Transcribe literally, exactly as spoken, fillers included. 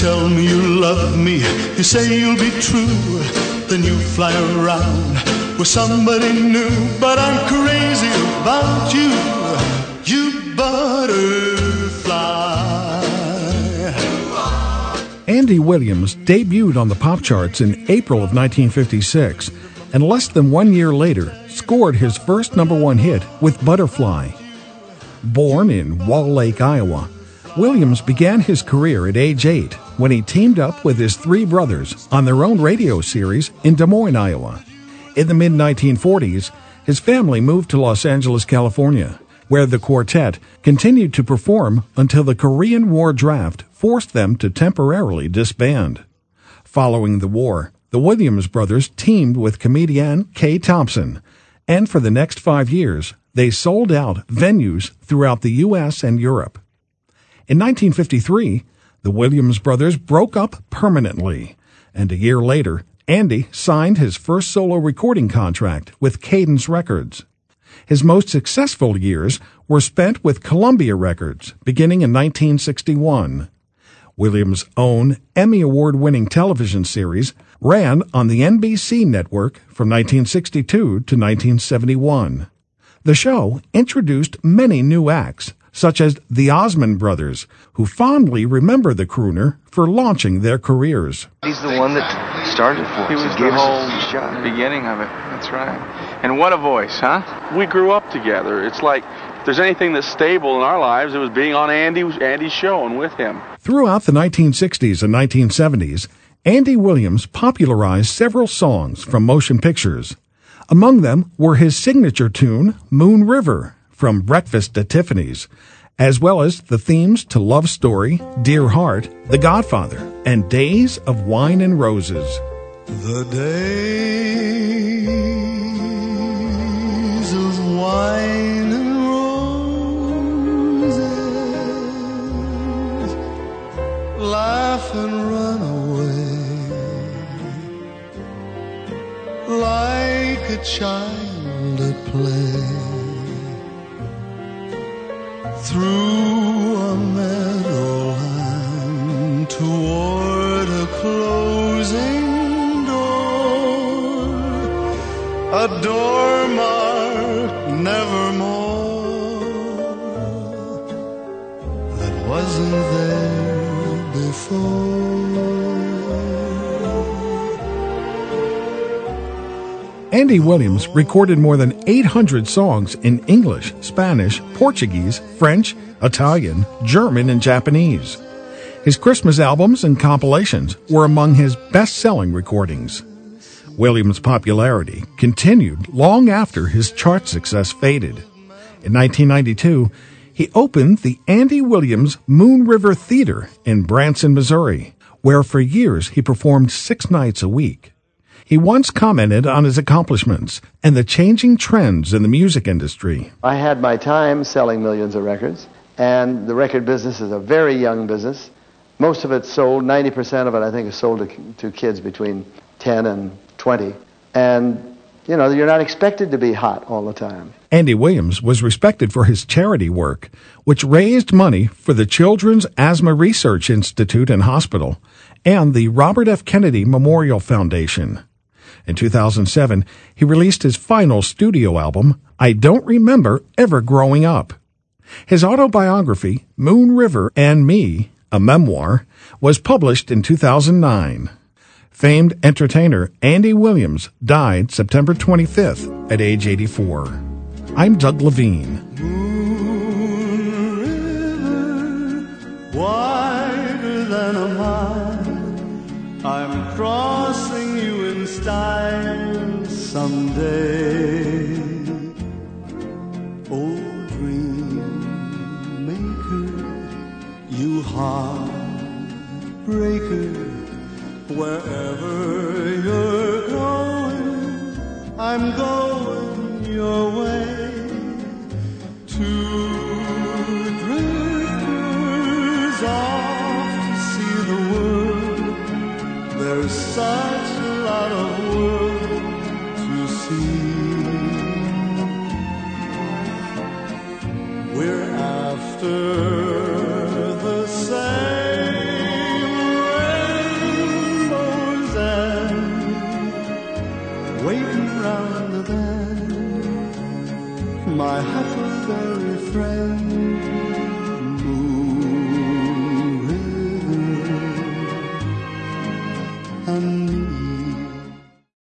tell me you love me, you say you'll be true, then you fly around with somebody new. But I'm crazy about you, you butterfly. Andy Williams debuted on the pop charts in April of nineteen fifty-six, and less than one year later scored his first number one hit with Butterfly. Born in Wall Lake, Iowa, Williams began his career at age eight when he teamed up with his three brothers on their own radio series in Des Moines, Iowa. In the mid nineteen forties, his family moved to Los Angeles, California, where the quartet continued to perform until the Korean War draft forced them to temporarily disband. Following the war, the Williams brothers teamed with comedian Kay Thompson, and for the next five years, they sold out venues throughout the U S and Europe. In nineteen fifty-three, the Williams brothers broke up permanently, and a year later, Andy signed his first solo recording contract with Cadence Records. His most successful years were spent with Columbia Records, beginning in nineteen sixty-one. Williams' own Emmy Award-winning television series ran on the N B C network from nineteen sixty-two to nineteen seventy-one. The show introduced many new acts, such as the Osmond Brothers, who fondly remember the crooner for launching their careers. He's the one that started for us. He was the whole beginning of it. That's right. And what a voice, huh? We grew up together. It's like if there's anything that's stable in our lives, it was being on Andy, Andy's show and with him. Throughout the nineteen sixties and nineteen seventies, Andy Williams popularized several songs from motion pictures. Among them were his signature tune, Moon River, from Breakfast at Tiffany's, as well as the themes to Love Story, Dear Heart, The Godfather, and Days of Wine and Roses. The days of wine and roses, laugh and run away, like a child at play. Through a meadowland toward a closing door, a door marked nevermore, that wasn't there before. Andy Williams recorded more than eight hundred songs in English, Spanish, Portuguese, French, Italian, German, and Japanese. His Christmas albums and compilations were among his best-selling recordings. Williams' popularity continued long after his chart success faded. In nineteen ninety-two, he opened the Andy Williams Moon River Theater in Branson, Missouri, where for years he performed six nights a week. He once commented on his accomplishments and the changing trends in the music industry. I had my time selling millions of records, and the record business is a very young business. Most of it's sold, ninety percent of it I think is sold to, to kids between ten and twenty. And, you know, you're not expected to be hot all the time. Andy Williams was respected for his charity work, which raised money for the Children's Asthma Research Institute and Hospital and the Robert F. Kennedy Memorial Foundation. In two thousand seven, he released his final studio album, I Don't Remember Ever Growing Up. His autobiography, Moon River and Me, a memoir, was published in two thousand nine. Famed entertainer Andy Williams died September twenty-fifth at age eighty-four. I'm Doug Levine. Moon River, wider than a mile, I'm crossing you in style someday. Oh, dream maker, you heartbreaker, wherever you're going, I'm going your way. Two drifters off to see the world. There's such a lot of world to see. We're after the same round the bend, my huckleberry friend.